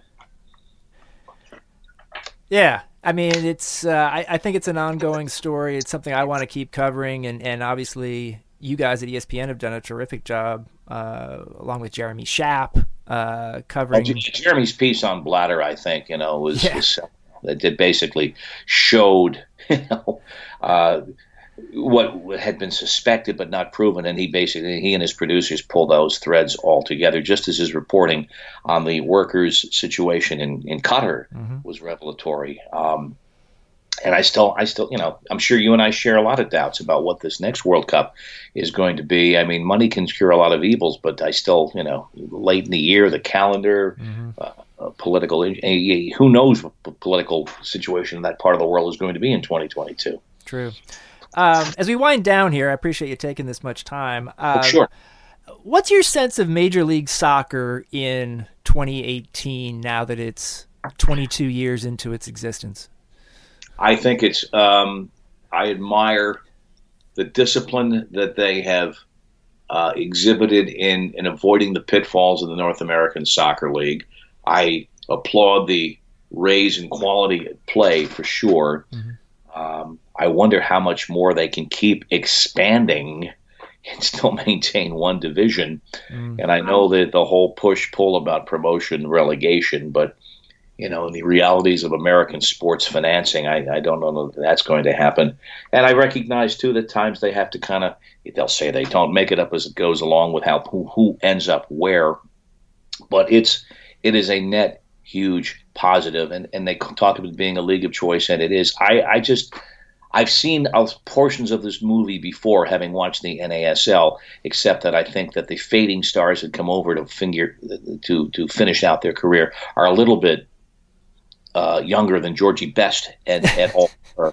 Yeah, I mean, it's uh, I, I think it's an ongoing story. It's something I want to keep covering, and, and obviously you guys at E S P N have done a terrific job, uh, along with Jeremy Schaap, uh, covering. Well, Jeremy's piece on Blatter, I think, you know, was, yeah. was that it basically showed, you know, uh, what had been suspected but not proven, and he basically he and his producers pulled those threads all together, just as his reporting on the workers' situation in in Qatar mm-hmm. was revelatory. Um, And I still, I still, you know, I'm sure you and I share a lot of doubts about what this next World Cup is going to be. I mean, money can cure a lot of evils, but I still, you know, late in the year, the calendar, mm-hmm. uh, uh, political, uh, who knows what the political situation in that part of the world is going to be in twenty twenty-two. True. Um, as we wind down here, I appreciate you taking this much time. Uh, oh, sure. What's your sense of Major League Soccer in twenty eighteen now that it's twenty-two years into its existence? I think it's, um, I admire the discipline that they have uh, exhibited in, in avoiding the pitfalls of the North American Soccer League. I applaud the raise in quality of play for sure. Mm-hmm. Um, I wonder how much more they can keep expanding and still maintain one division. Mm-hmm. And I know that the whole push-pull about promotion, relegation, but you know, in the realities of American sports financing, I, I don't know that that's going to happen. And I recognize, too, that times they have to kind of, they'll say they don't make it up as it goes along with how who, who ends up where. But it's it is a net huge positive, and, and they talk about being a league of choice, and it is. I, I just, I've seen portions of this movie before, having watched the N A S L, except that I think that the fading stars that come over to, finger, to, to finish out their career are a little bit Uh, younger than Georgie Best and, and all uh,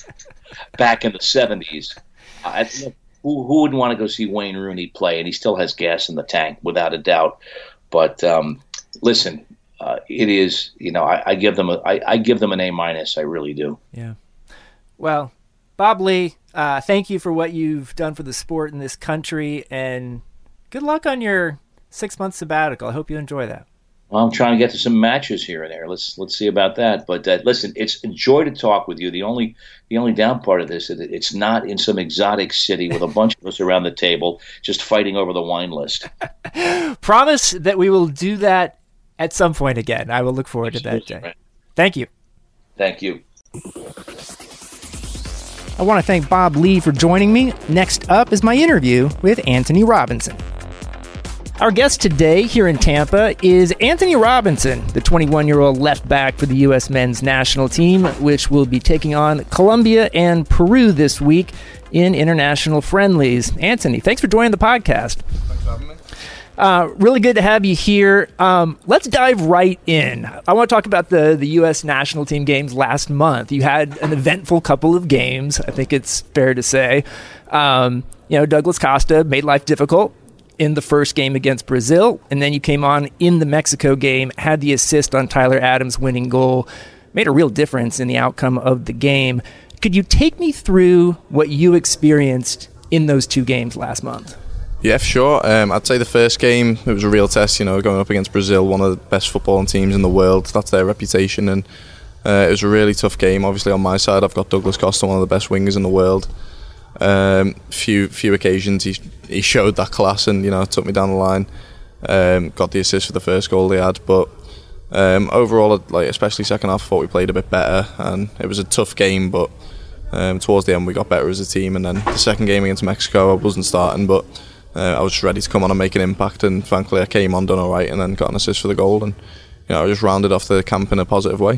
back in the seventies. Uh, who, who wouldn't want to go see Wayne Rooney play? And he still has gas in the tank, without a doubt. But um, listen, uh, it is, you know, I, I give them a, I, I give them an A minus. I really do. Yeah. Well, Bob Lee, uh, thank you for what you've done for the sport in this country, and good luck on your six-month sabbatical. I hope you enjoy that. Well, I'm trying to get to some matches here and there. Let's let's see about that. But uh, listen, it's a joy to talk with you. The only the only down part of this is that it's not in some exotic city with a bunch of us around the table just fighting over the wine list. Promise that we will do that at some point again. I will look forward Absolutely, to that day. right. Thank you. Thank you. I want to thank Bob Lee for joining me. Next up is my interview with Anthony Robinson. Our guest today here in Tampa is Anthony Robinson, the twenty-one-year-old left back for the U S men's national team, which will be taking on Colombia and Peru this week in international friendlies. Anthony, thanks for joining the podcast. Thanks for having me. Uh, really good to have you here. Um, let's dive right in. I want to talk about the, the U S national team games last month. You had an eventful couple of games, I think it's fair to say. Um, you know, Douglas Costa made life difficult in the first game against Brazil, and then you came on in the Mexico game, had the assist on Tyler Adams' winning goal, made a real difference in the outcome of the game. Could you take me through what you experienced in those two games last month? Yeah, for sure. Um, I'd say the first game, it was a real test, you know, going up against Brazil, one of the best footballing teams in the world. That's their reputation, and uh, it was a really tough game. Obviously, on my side, I've got Douglas Costa, one of the best wingers in the world. Um, few few occasions he he showed that class and, you know, took me down the line. Um, got the assist for the first goal they had, but um, overall, like especially second half, I thought we played a bit better, and it was a tough game. But um, towards the end, we got better as a team. And then the second game against Mexico, I wasn't starting, but uh, I was just ready to come on and make an impact. And frankly, I came on, done all right, and then got an assist for the goal. And you know, I just rounded off the camp in a positive way.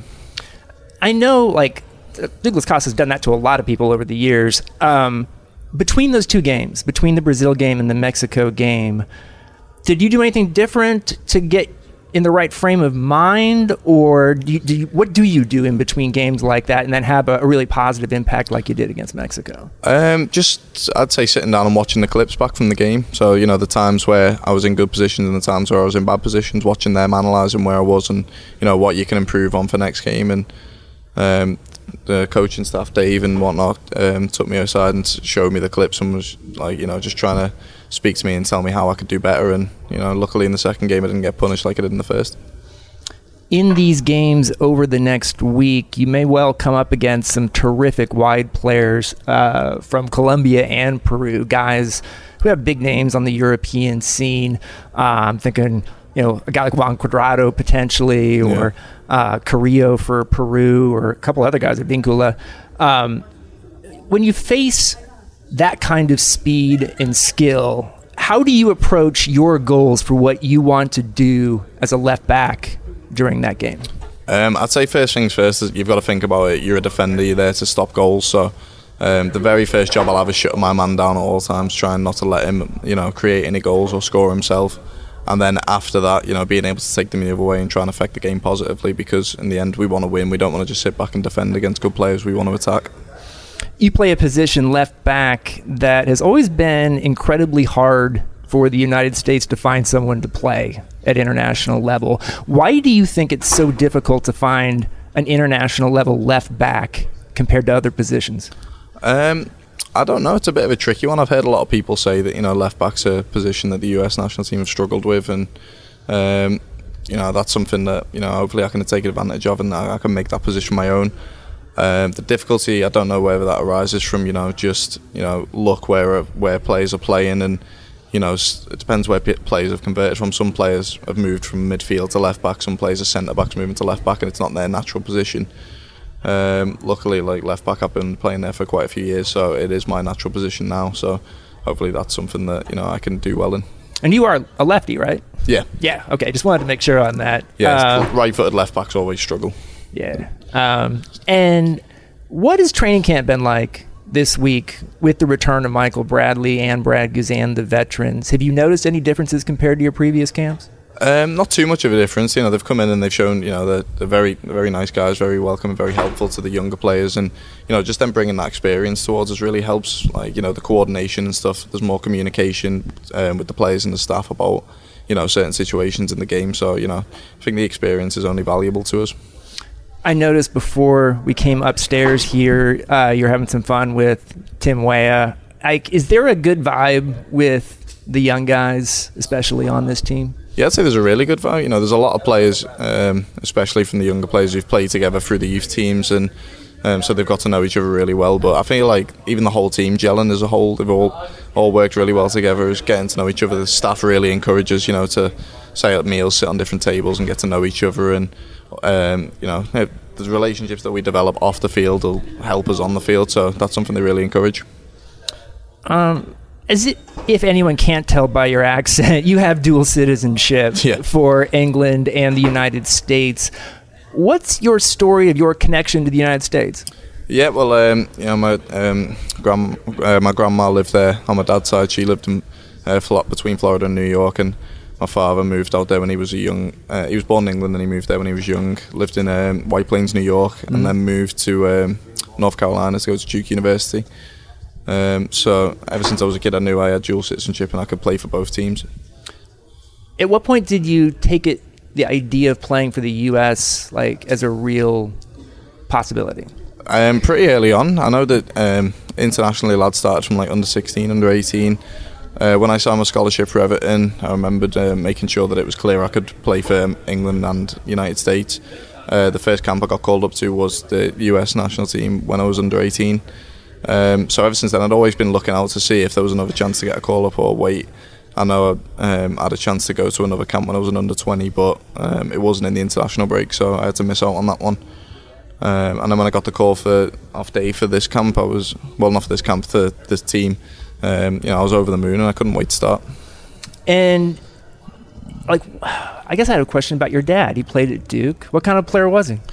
I know, like, Douglas Costa's done that to a lot of people over the years. Um, between those two games, between the Brazil game and the Mexico game, did you do anything different to get in the right frame of mind, or do you, do you, what do you do in between games like that and then have a, a really positive impact like you did against Mexico? Um, just, I'd say sitting down and watching the clips back from the game. So, you know, the times where I was in good positions and the times where I was in bad positions, watching them, analysing where I was and, you know, what you can improve on for next game. And um, the coaching staff, Dave and whatnot, um, took me aside and showed me the clips and was like, you know, just trying to speak to me and tell me how I could do better. And, you know, luckily in the second game I didn't get punished like I did in the first. In these games over the next week, you may well come up against some terrific wide players uh, from Colombia and Peru, guys who have big names on the European scene. Uh, I'm thinking, you know, a guy like Juan Cuadrado potentially, or yeah. uh, Carrillo for Peru, or a couple other guys at Vincula. Um, when you face that kind of speed and skill, how do you approach your goals for what you want to do as a left back during that game? Um, I'd say first things first, is you've got to think about it. You're a defender, you're there to stop goals. So um, the very first job I'll have is shutting my man down at all times, trying not to let him, you know, create any goals or score himself. And then after that, you know, being able to take them the other way and try and affect the game positively, because in the end we want to win. We don't want to just sit back and defend against good players. We want to attack. You play a position left back that has always been incredibly hard for the United States to find someone to play at international level. Why do you think it's so difficult to find an international level left back compared to other positions? Um, I don't know. It's a bit of a tricky one. I've heard a lot of people say that, you know, left back's a position that the U S national team have struggled with, and um, you know, that's something that, you know, hopefully I can take advantage of and I can make that position my own. Um, the difficulty, I don't know whether that arises from, you know, just, you know, luck where where players are playing, and, you know, it depends where players have converted from. Some players have moved from midfield to left back, some players are centre backs moving to left back, and it's not their natural position. Um, luckily, like left back, I've been playing there for quite a few years, so it is my natural position now. So hopefully that's something that, you know, I can do well in. And you are a lefty, right? Yeah. Yeah. Okay. Just wanted to make sure on that. Yeah. Uh, right-footed left backs always struggle. Yeah. Um, and what has training camp been like this week with the return of Michael Bradley and Brad Guzan, the veterans? Have you noticed any differences compared to your previous camps? Um, not too much of a difference. You know, they've come in and they've shown, you know, they're, they're very, very nice guys, very welcome and very helpful to the younger players. And, you know, just them bringing that experience towards us really helps, like, you know, the coordination and stuff. There's more communication um, with the players and the staff about, you know, certain situations in the game. So, you know, I think the experience is only valuable to us. I noticed before we came upstairs here, uh, you're having some fun with Tim Weah. Like, is there a good vibe with the young guys, especially on this team? Yeah, I'd say there's a really good vibe. You know, there's a lot of players, um, especially from the younger players who've played together through the youth teams, and um, so they've got to know each other really well. But I feel like even the whole team gelling as a whole, they've all all worked really well together, is getting to know each other. The staff really encourages, you know, to say at meals, sit on different tables and get to know each other, and um, you know, the relationships that we develop off the field will help us on the field. So that's something they really encourage. Um. As it, if anyone can't tell by your accent, you have dual citizenship yeah. for England and the United States. What's your story of your connection to the United States? Yeah, well, um, you know, my um, grand, uh, my grandma lived there on my dad's side. She lived in uh, between Florida and New York, and my father moved out there when he was a young. Uh, he was born in England, and he moved there when he was young. Lived in um, White Plains, New York, mm. and then moved to um, North Carolina to go to Duke University. Um, so ever since I was a kid, I knew I had dual citizenship and I could play for both teams. At what point did you take it, the idea of playing for the U S, like as a real possibility? Um, pretty early on. I know that um, internationally lads started from like under sixteen, under eighteen. Uh, when I signed my scholarship for Everton, I remembered uh, making sure that it was clear I could play for England and United States. Uh, the first camp I got called up to was the U S national team when I was under eighteen. Um, so ever since then, I'd always been looking out to see if there was another chance to get a call up or wait. I know I um, had a chance to go to another camp when I was an under twenty, but um, it wasn't in the international break, so I had to miss out on that one. Um, and then when I got the call for off day for this camp, I was well, not for this camp, for this team. Um, you know, I was over the moon, and I couldn't wait to start. And like, I guess I had a question about your dad. He played at Duke. What kind of player was he?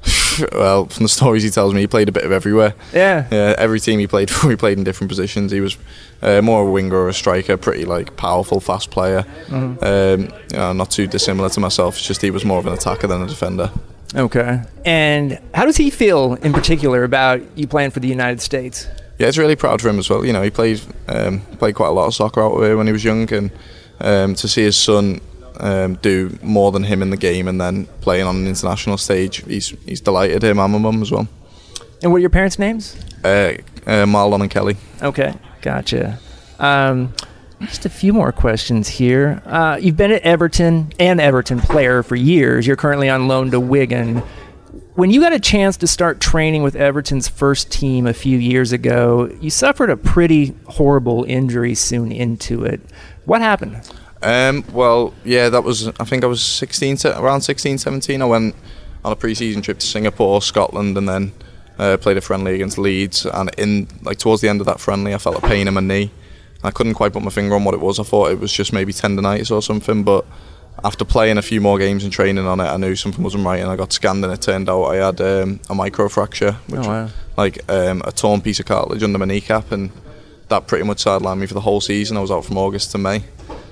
Well, from the stories he tells me, he played a bit of everywhere. Yeah. Yeah. Every team he played for, he played in different positions. He was uh, more a winger or a striker, pretty like powerful, fast player. Mm-hmm. Um, you know, not too dissimilar to myself. It's just he was more of an attacker than a defender. Okay. And how does he feel in particular about you playing for the United States? Yeah, it's really proud for him as well. You know, he played um, played quite a lot of soccer out there when he was young, and um, to see his son Um, do more than him in the game and then playing on an international stage, he's he's delighted. Him and my mum as well. And what are your parents' names? Uh, uh, Marlon and Kelly. Okay, gotcha. Um, just a few more questions here. Uh, you've been at Everton, an Everton player for years. You're currently on loan to Wigan. When you got a chance to start training with Everton's first team a few years ago, you suffered a pretty horrible injury soon into it. What happened? Um, well, yeah, that was, I think I was sixteen, around sixteen, seventeen. I went on a pre-season trip to Singapore, Scotland, and then uh, played a friendly against Leeds. And in like towards the end of that friendly, I felt a pain in my knee. I couldn't quite put my finger on what it was. I thought it was just maybe tendonitis or something, but after playing a few more games and training on it, I knew something wasn't right, and I got scanned, and it turned out I had um, a microfracture, which oh, wow. like um, a torn piece of cartilage under my kneecap, and that pretty much sidelined me for the whole season. I was out from August to May.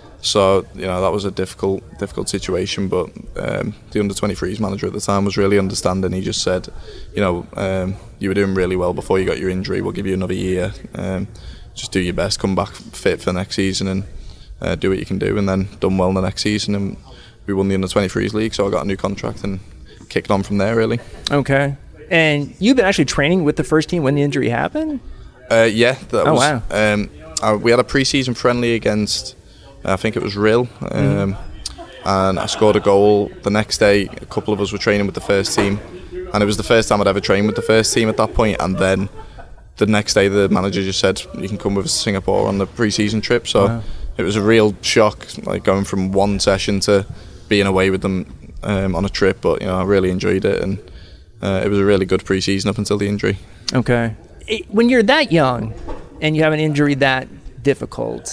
So, you know, that was a difficult difficult situation, but um, the under twenty-threes manager at the time was really understanding. He just said, you know, um, you were doing really well before you got your injury, we'll give you another year, um, just do your best, come back fit for next season and uh, do what you can do, and then done well in the next season, and we won the under twenty-threes league, so I got a new contract and kicked on from there, really. Okay. And you've been actually training with the first team when the injury happened? Uh, yeah. That oh, was, wow. Um, I, we had a pre-season friendly against... I think it was Rill, um, mm. and I scored a goal. The next day, a couple of us were training with the first team, and it was the first time I'd ever trained with the first team at that point. And then the next day, the manager just said, "You can come with us to Singapore on the pre-season trip." So wow. It was a real shock, like going from one session to being away with them um, on a trip. But you know, I really enjoyed it, and uh, it was a really good pre-season up until the injury. Okay, it, when you're that young and you have an injury that difficult,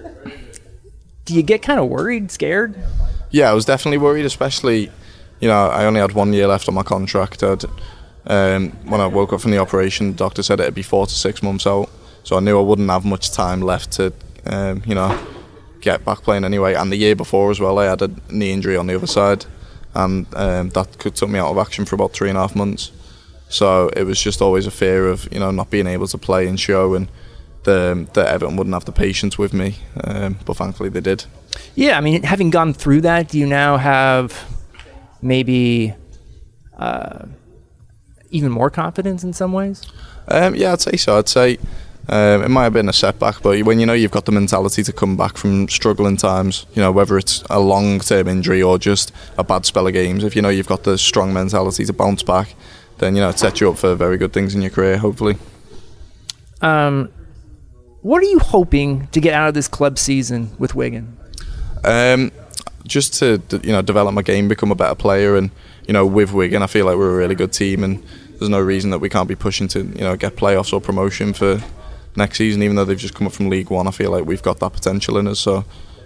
do you get kind of worried, scared? Yeah, I was definitely worried, especially, you know, I only had one year left on my contract. I'd, um, when I woke up from the operation, the doctor said it'd be four to six months out, so I knew I wouldn't have much time left to, um, you know, get back playing anyway. And the year before as well, I had a knee injury on the other side, and um, that could took me out of action for about three and a half months. So it was just always a fear of, you know, not being able to play and show, and The, that Everton wouldn't have the patience with me, um, but thankfully they did. Yeah, I mean, having gone through that, do you now have maybe uh, even more confidence in some ways? Um, yeah, I'd say so. I'd say um, it might have been a setback, but when you know you've got the mentality to come back from struggling times, you know, whether it's a long-term injury or just a bad spell of games, if you know you've got the strong mentality to bounce back, then, you know, it sets you up for very good things in your career, hopefully. Um, what are you hoping to get out of this club season with Wigan? Um, just to, you know, develop my game, become a better player, and, you know, with Wigan, I feel like we're a really good team, and there's no reason that we can't be pushing to, you know, get playoffs or promotion for next season. Even though they've just come up from League One, I feel like we've got that potential in us. So,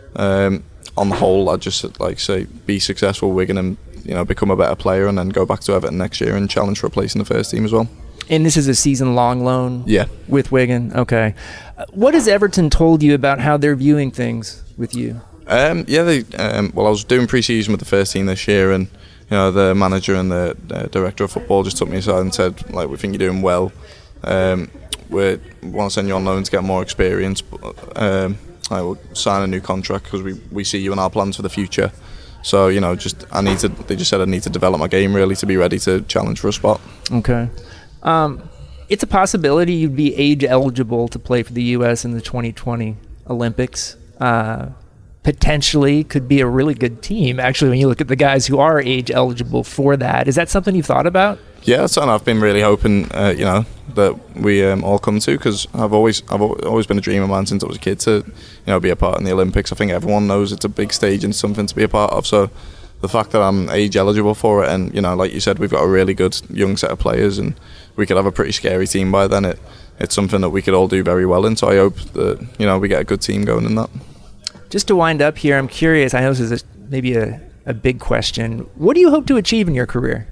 um, on the whole, I'd just like say be successful with Wigan and, you know, become a better player, and then go back to Everton next year and challenge for a place in the first team as well. And this is a season-long loan. Yeah. With Wigan. Okay. Uh, what has Everton told you about how they're viewing things with you? Um, yeah, they. Um, well, I was doing pre-season with the first team this year, and, you know, the manager and the uh, director of football just took me aside and said, like, we think you're doing well. Um, we want to send you on loan to get more experience. But, um, I will sign a new contract because we, we see you in our plans for the future. So, you know, just I need to. They just said I need to develop my game really to be ready to challenge for a spot. Okay. Um, it's a possibility you'd be age eligible to play for the U S in the twenty twenty Olympics. Uh, potentially could be a really good team, actually, when you look at the guys who are age eligible for that. Is that something you've thought about? Yeah, that's something I've been really hoping, uh, you know, that we um, all come to, because I've always I've always been a dream of mine since I was a kid to, you know, be a part in the Olympics. I think everyone knows it's a big stage and something to be a part of. So the fact that I'm age eligible for it, and, you know, like you said, we've got a really good young set of players, and we could have a pretty scary team by then. It it's something that we could all do very well in. So I hope that, you know, we get a good team going in that. Just to wind up here, I'm curious. I know this is a, maybe a, a big question. What do you hope to achieve in your career?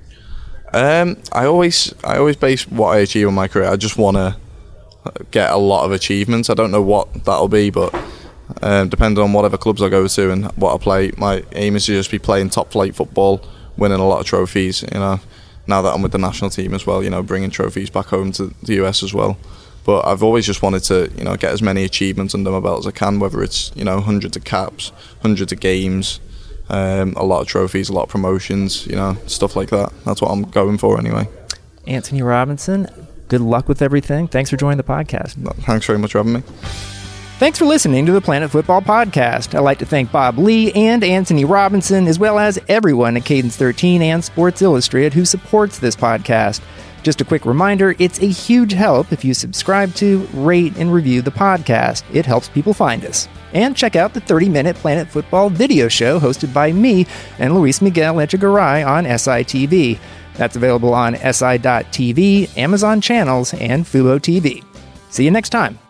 Um, I always I always base what I achieve in my career. I just want to get a lot of achievements. I don't know what that'll be, but um, depending on whatever clubs I go to and what I play, my aim is to just be playing top flight football, winning a lot of trophies. You know, now that I'm with the national team as well, you know, bringing trophies back home to the U S as well. But I've always just wanted to, you know, get as many achievements under my belt as I can, whether it's, you know, hundreds of caps, hundreds of games, um, a lot of trophies, a lot of promotions, you know, stuff like that. That's what I'm going for anyway. Anthony Robinson, good luck with everything. Thanks for joining the podcast. Thanks very much for having me. Thanks for listening to the Planet Football Podcast. I'd like to thank Bob Lee and Anthony Robinson, as well as everyone at Cadence thirteen and Sports Illustrated who supports this podcast. Just a quick reminder, it's a huge help if you subscribe to, rate, and review the podcast. It helps people find us. And check out the thirty-minute Planet Football video show hosted by me and Luis Miguel Echegaray on S I T V. That's available on S I dot T V, Amazon Channels, and Fubo T V. See you next time.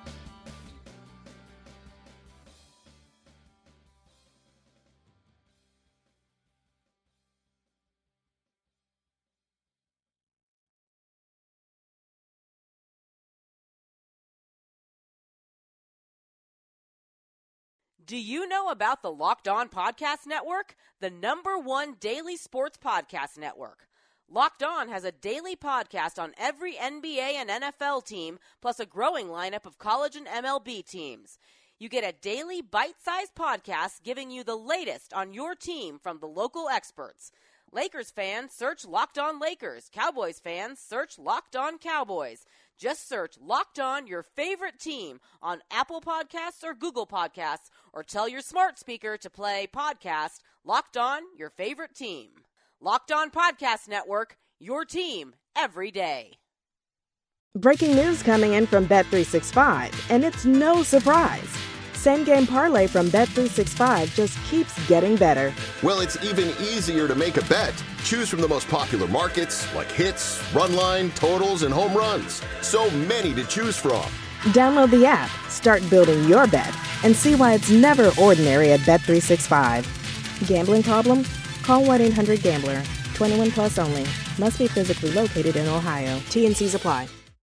Do you know about the Locked On Podcast Network, the number one daily sports podcast network? Locked On has a daily podcast on every N B A and N F L team, plus a growing lineup of college and M L B teams. You get a daily bite-sized podcast giving you the latest on your team from the local experts. Lakers fans, search Locked On Lakers. Cowboys fans, search Locked On Cowboys. Just search Locked On your favorite team on Apple Podcasts or Google Podcasts, or tell your smart speaker to play podcast Locked On your favorite team. Locked On Podcast Network, your team every day. Breaking news coming in from Bet three sixty-five, and it's no surprise. Same Game Parlay from Bet three sixty-five just keeps getting better. Well, it's even easier to make a bet. Choose from the most popular markets like hits, run line, totals, and home runs. So many to choose from. Download the app, start building your bet, and see why it's never ordinary at Bet three sixty-five. Gambling problem? Call one eight hundred gambler. twenty-one plus only. Must be physically located in Ohio. T and C's apply.